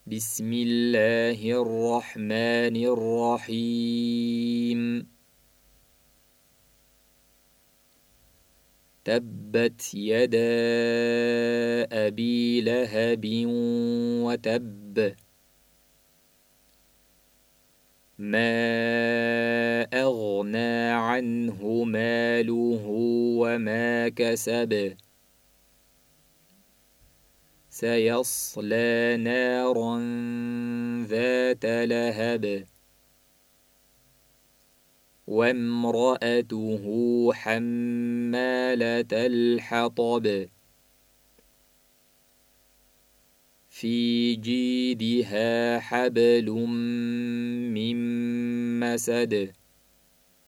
بسم الله الرحمن الرحيم تبت يدا أبي لهب وتب ما أغنى عنه ماله وما كسب سيصلى نارا ذات لهب وامرأته حمالة الحطب في جيدها حبل من مسد